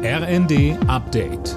RND Update.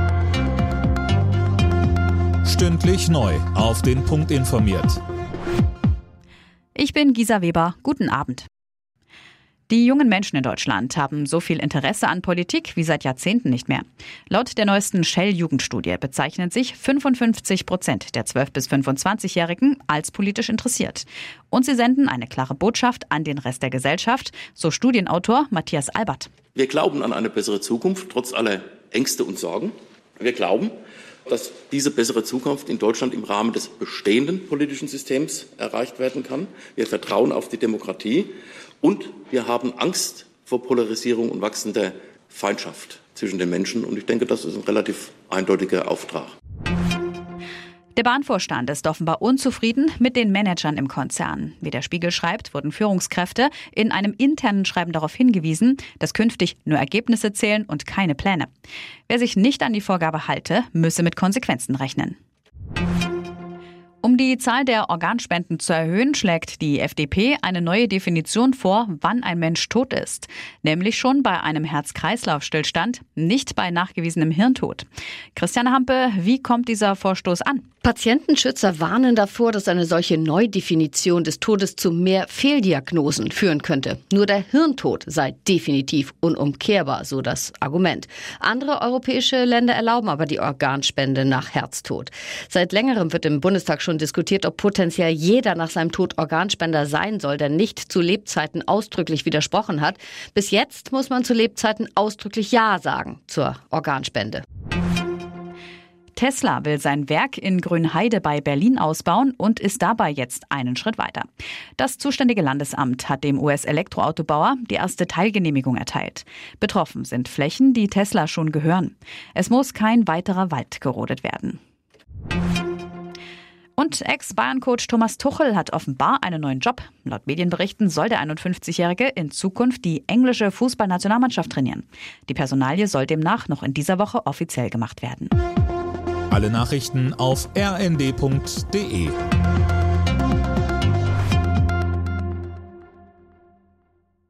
Stündlich neu auf den Punkt informiert. Ich bin Gisa Weber. Guten Abend. Die jungen Menschen in Deutschland haben so viel Interesse an Politik wie seit Jahrzehnten nicht mehr. Laut der neuesten Shell-Jugendstudie bezeichnen sich 55% der 12- bis 25-Jährigen als politisch interessiert. Und sie senden eine klare Botschaft an den Rest der Gesellschaft, so Studienautor Matthias Albert. Wir glauben an eine bessere Zukunft, trotz aller Ängste und Sorgen. Wir glauben, dass diese bessere Zukunft in Deutschland im Rahmen des bestehenden politischen Systems erreicht werden kann. Wir vertrauen auf die Demokratie und wir haben Angst vor Polarisierung und wachsender Feindschaft zwischen den Menschen. Und ich denke, das ist ein relativ eindeutiger Auftrag. Der Bahnvorstand ist offenbar unzufrieden mit den Managern im Konzern. Wie der Spiegel schreibt, wurden Führungskräfte in einem internen Schreiben darauf hingewiesen, dass künftig nur Ergebnisse zählen und keine Pläne. Wer sich nicht an die Vorgabe halte, müsse mit Konsequenzen rechnen. Um die Zahl der Organspenden zu erhöhen, schlägt die FDP eine neue Definition vor, wann ein Mensch tot ist. Nämlich schon bei einem Herz-Kreislauf-Stillstand, nicht bei nachgewiesenem Hirntod. Christiane Hampe, wie kommt dieser Vorstoß an? Patientenschützer warnen davor, dass eine solche Neudefinition des Todes zu mehr Fehldiagnosen führen könnte. Nur der Hirntod sei definitiv unumkehrbar, so das Argument. Andere europäische Länder erlauben aber die Organspende nach Herztod. Seit längerem wird im Bundestag schon diskutiert, ob potenziell jeder nach seinem Tod Organspender sein soll, der nicht zu Lebzeiten ausdrücklich widersprochen hat. Bis jetzt muss man zu Lebzeiten ausdrücklich Ja sagen zur Organspende. Tesla will sein Werk in Grünheide bei Berlin ausbauen und ist dabei jetzt einen Schritt weiter. Das zuständige Landesamt hat dem US-Elektroautobauer die erste Teilgenehmigung erteilt. Betroffen sind Flächen, die Tesla schon gehören. Es muss kein weiterer Wald gerodet werden. Und Ex-Bayern-Coach Thomas Tuchel hat offenbar einen neuen Job. Laut Medienberichten soll der 51-Jährige in Zukunft die englische Fußballnationalmannschaft trainieren. Die Personalie soll demnach noch in dieser Woche offiziell gemacht werden. Alle Nachrichten auf rnd.de.